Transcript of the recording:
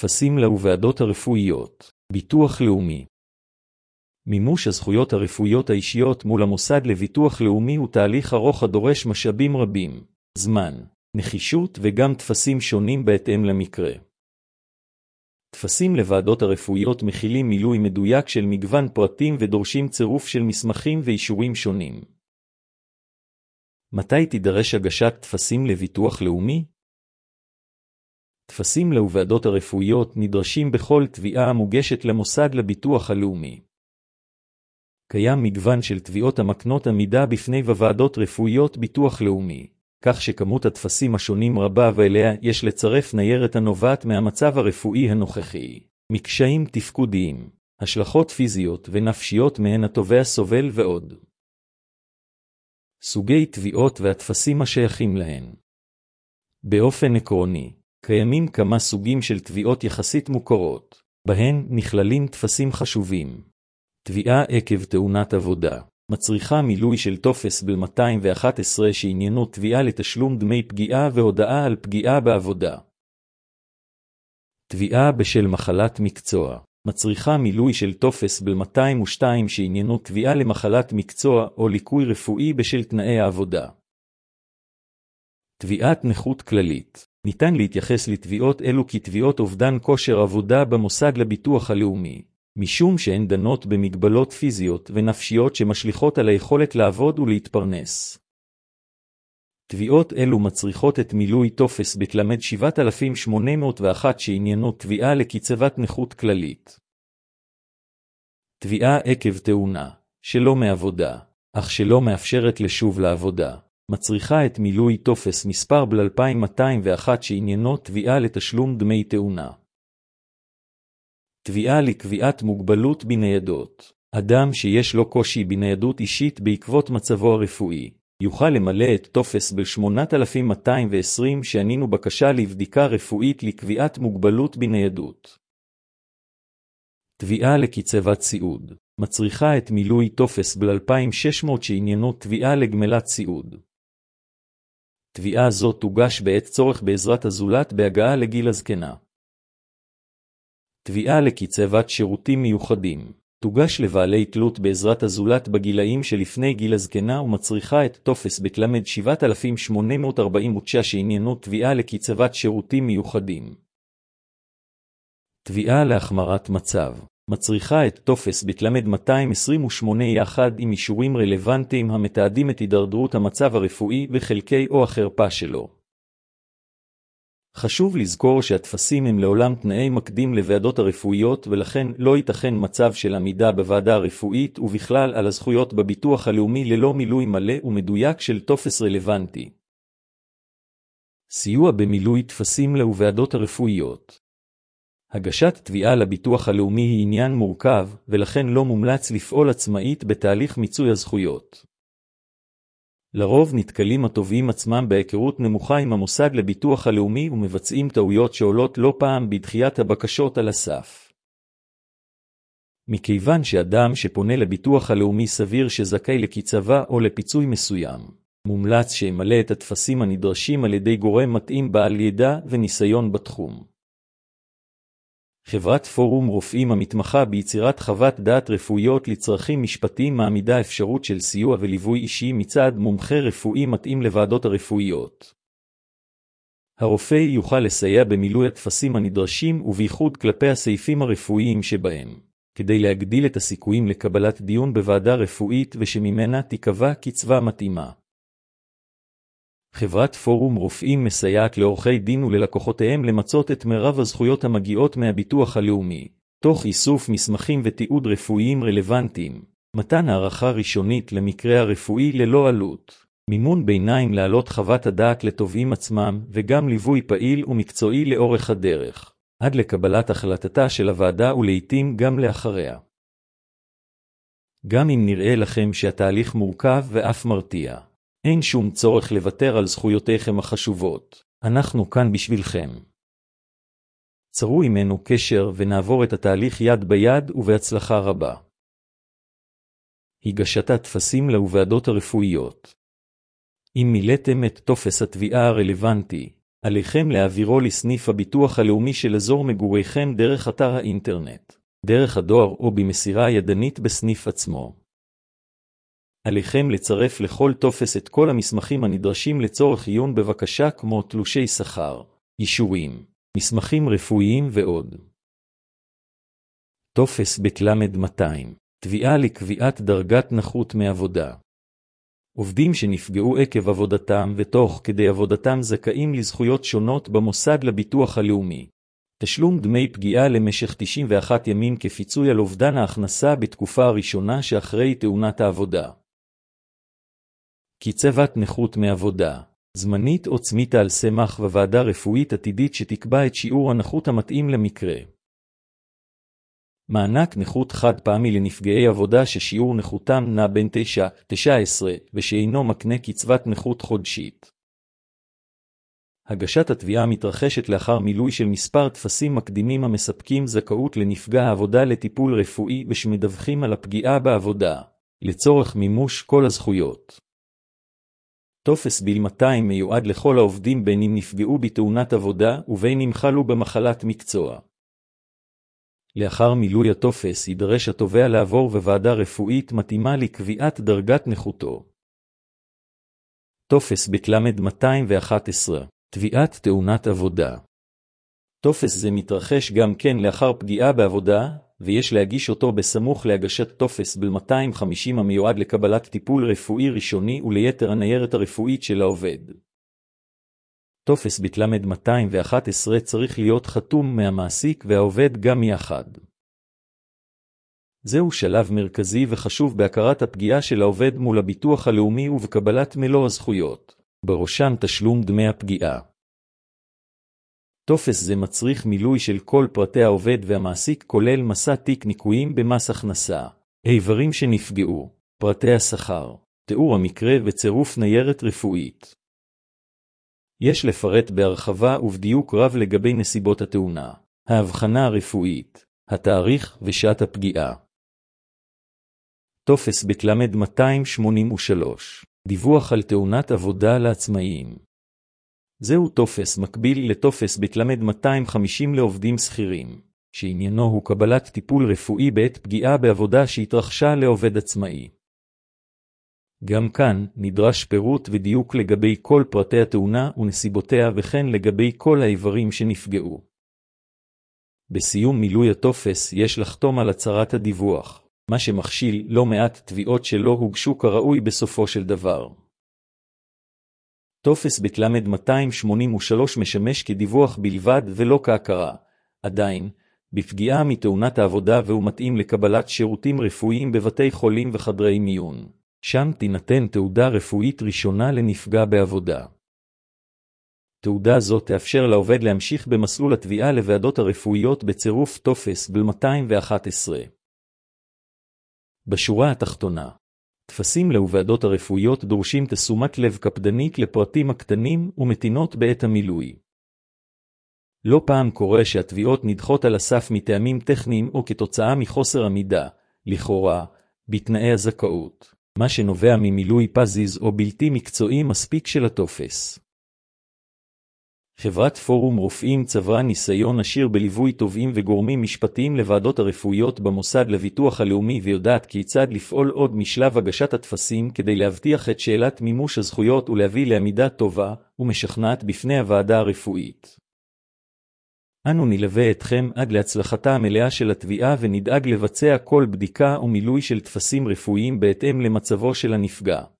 טפסים לוועדות הרפואיות, ביטוח לאומי. מימוש הזכויות הרפואיות האישיות מול המוסד לביטוח לאומי הוא תהליך ארוך הדורש משאבים רבים, זמן, נחישות וגם טפסים שונים בהתאם למקרה. טפסים לוועדות הרפואיות מכילים מילוי מדויק של מגוון פרטים ודורשים צירוף של מסמכים ואישורים שונים. מתי תידרש הגשת טפסים לביטוח לאומי? טפסים לוועדות הרפואיות נדרשים בכל תביעה המוגשת למוסד לביטוח הלאומי. קיים מגוון של תביעות המקנות עמידה בפני ועדות רפואיות ביטוח לאומי, כך שכמות הטפסים השונים רבה ואליה יש לצרף ניירת הנובעת מהמצב הרפואי הנוכחי, מקשיים תפקודיים, השלכות פיזיות ונפשיות מהן התובע סובל ועוד. סוגי תביעות והטפסים השייכים להן. באופן עקרוני, קיימים כמה סוגים של תביעות יחסית מוכרות, בהן נכללים טפסים חשובים. תביעה עקב תאונת עבודה, מצריכה מילוי של טופס ב-211 שעניינו תביעה לתשלום דמי פגיעה והודעה על פגיעה בעבודה. תביעה בשל מחלת מקצוע, מצריכה מילוי של טופס ב-202 שעניינו תביעה למחלת מקצוע או ליקוי רפואי בשל תנאי העבודה. תביעת נכות כללית, ניתן להתייחס לתביעות אלו כתביעות אובדן כושר עבודה במוסד לביטוח הלאומי, משום שהן דנות במגבלות פיזיות ונפשיות שמשליכות על היכולת לעבוד ולהתפרנס. תביעות אלו מצריכות את מילוי טופס בתלמד 7801 שעניינו תביעה לקצבת נכות כללית. תביעה עקב תאונה, שלא מעבודה, אך שלא מאפשרת לשוב לעבודה, מצריכה את מילוי טופס מספר ב-2201 שעניינו תביעה לתשלום דמי תאונה. תביעה לקביעת מוגבלות בניידות. אדם שיש לו קושי בניידות אישית בעקבות מצבו הרפואי, יוכל למלא את טופס ב-8220 שענינו בקשה לבדיקה רפואית לקביעת מוגבלות בניידות. תביעה לקצבת סיעוד, מצריכה את מילוי טופס ב-2600 שעניינו תביעה לגמלת סיעוד. תביעה זו תוגש בעת צורך בעזרת הזולת בהגעה לגיל הזקנה. תביעה לקצבת שירותים מיוחדים, תוגש לבעלי תלות בעזרת הזולת בגילאים שלפני גיל הזקנה ומצריכה את טופס בתלמד 7849 שעניינו תביעה לקצבת שירותים מיוחדים. תביעה להחמרת מצב, מצריכה את טופס בתלמד 228 יחד עם אישורים רלוונטיים המתעדים את הידרדרות המצב הרפואי וחלקי או החרפה שלו. חשוב לזכור שהטפסים הם לעולם תנאי מקדים לוועדות הרפואיות ולכן לא ייתכן מצב של עמידה בוועדה הרפואית ובכלל על הזכויות בביטוח הלאומי ללא מילוי מלא ומדויק של טופס רלוונטי. סיוע במילוי טפסים לוועדות הרפואיות. הגשת תביעה לביטוח הלאומי היא עניין מורכב ולכן לא מומלץ לפעול עצמאית בתהליך מיצוי הזכויות. לרוב נתקלים התובעים עצמם בהיכרות נמוכה עם המוסד לביטוח הלאומי ומבצעים טעויות שעולות לא פעם בדחיית הבקשות על הסף. מכיוון שאדם שפונה לביטוח הלאומי סביר שזכאי לקצבה או לפיצוי מסוים, מומלץ שימלא את הטפסים הנדרשים על ידי גורם מתאים בעל ידע וניסיון בתחום. חברת פורום רופאים המתמחה ביצירת חוות דעת רפואיות לצרכים משפטיים מעמידה אפשרות של סיוע וליווי אישי מצד מומחה רפואי מתאים לוועדות הרפואיות. הרופא יוכל לסייע במילוי הטפסים הנדרשים ובייחוד כלפי הסעיפים הרפואיים שבהם, כדי להגדיל את הסיכויים לקבלת דיון בוועדה רפואית ושממנה תיקבע קצבה מתאימה. חברת פורום רופאים מסייעת לעורכי דין וללקוחותיהם למצות את מרב הזכויות המגיעות מהביטוח הלאומי, תוך איסוף מסמכים ותיעוד רפואיים רלוונטיים, מתן הערכה ראשונית למקרה הרפואי ללא עלות, מימון ביניים להעלות חוות הדעת לתובעים עצמם וגם ליווי פעיל ומקצועי לאורך הדרך, עד לקבלת החלטתה של הוועדה ולעיתים גם לאחריה. גם אם נראה לכם שהתהליך מורכב ואף מרתיע, אין שום צורך לוותר על זכויותיכם החשובות, אנחנו כאן בשבילכם. צרו עמנו קשר ונעבור את התהליך יד ביד ובהצלחה רבה. הגשת הטפסים לוועדות הרפואיות. אם מילאתם את טופס התביעה הרלוונטי, עליכם להעבירו לסניף הביטוח הלאומי של אזור מגוריכם דרך אתר האינטרנט, דרך הדואר או במסירה ידנית בסניף עצמו. עליכם לצרף לכל טופס את כל המסמכים הנדרשים לצורך עיון בבקשה כמו תלושי שכר, אישורים, מסמכים רפואיים ועוד. טופס בית-למד 200, תביעה לקביעת דרגת נכות מעבודה. עובדים שנפגעו עקב עבודתם ותוך כדי עבודתם זכאים לזכויות שונות במוסד לביטוח הלאומי. תשלום דמי פגיעה למשך 91 ימים כפיצוי על אובדן ההכנסה בתקופה הראשונה שאחרי תאונת העבודה. קצבת נכות מעבודה, זמנית או צמית על סמך וועדה רפואית עתידית שתקבע את שיעור הנכות המתאים למקרה. מענק נכות חד פעמי לנפגעי עבודה ששיעור נכותם נע בין 9-19 ושאינו מקנה קצבת נכות חודשית. הגשת התביעה מתרחשת לאחר מילוי של מספר טפסים מקדימים המספקים זכאות לנפגע העבודה לטיפול רפואי ושמדווחים על הפגיעה בעבודה, לצורך מימוש כל הזכויות. טופס ביל 200 מיועד לכל העובדים בין אם נפגעו בתאונת עבודה ובין אם חלו במחלת מקצוע. לאחר מילוי הטופס יידרש התובע לעבור בוועדה רפואית מתאימה לקביעת דרגת נכותו. טופס בית-למד 211, תביעת תאונת עבודה. טופס זה מתרחש גם כן לאחר פגיעה בעבודה, ויש להגיש אותו בסמוך להגשת טופס ביל 250 המיועד לקבלת טיפול רפואי ראשוני וליתר הניירת הרפואית של העובד. טופס בית-למד 211 צריך להיות חתום מהמעסיק והעובד גם יחד. זהו שלב מרכזי וחשוב בהכרת הפגיעה של העובד מול הביטוח הלאומי ובקבלת מלוא הזכויות, בראשם תשלום דמי הפגיעה. טופס זה מצריך מילוי של כל פרטי העובד והמעסיק כולל מסע תיק ניכויים במס הכנסה, איברים שנפגעו, פרטי השכר, תיאור המקרה וצירוף ניירת רפואית. יש לפרט בהרחבה ובדיוק רב לגבי נסיבות התאונה, ההבחנה הרפואית, התאריך ושעת הפגיעה. טופס בית-למד 283, דיווח על תאונת עבודה לעצמאים. זהו טופס מקביל לטופס בית-למד 250 לעובדים שכירים, שעניינו הוא קבלת טיפול רפואי בעת פגיעה בעבודה שהתרחשה לעובד עצמאי. גם כאן נדרש פירוט ודיוק לגבי כל פרטי התאונה ונסיבותיה וכן לגבי כל האיברים שנפגעו. בסיום מילוי הטופס יש לחתום על הצהרת הדיווח, מה שמכשיל לא מעט תביעות שלא הוגשו כראוי בסופו של דבר. טופס בית-למד 283 משמש כדיווח בלבד ולא כהכרה, עדיין, בפגיעה מתאונת העבודה והוא מתאים לקבלת שירותים רפואיים בבתי חולים וחדרי מיון. שם תינתן תעודה רפואית ראשונה לנפגע בעבודה. תעודה זו תאפשר לעובד להמשיך במסלול התביעה לוועדות הרפואיות בצירוף טופס ביל 211. בשורה התחתונה, טפסים לוועדות הרפואיות דורשים תשומת לב קפדנית לפרטים הקטנים ומתינות בעת המילוי. לא פעם קורה שהתביעות נדחות על הסף מטעמים טכניים או כתוצאה מחוסר עמידה, לכאורה, בתנאי הזכאות. מה שנובע ממילוי פזיז או בלתי מקצועי מספיק של הטופס. חברת פורום רופאים צברה ניסיון עשיר בליווי תובעים וגורמים משפטיים לוועדות הרפואיות במוסד לביטוח הלאומי ויודעת כיצד לפעול עוד משלב הגשת הטפסים כדי להבטיח את שאלת מימוש הזכויות ולהביא לעמידה טובה ומשכנעת בפני הוועדה הרפואית. אנו נלווה אתכם עד להצלחתה המלאה של התביעה ונדאג לבצע כל בדיקה או מילוי של טפסים רפואיים בהתאם למצבו של הנפגע.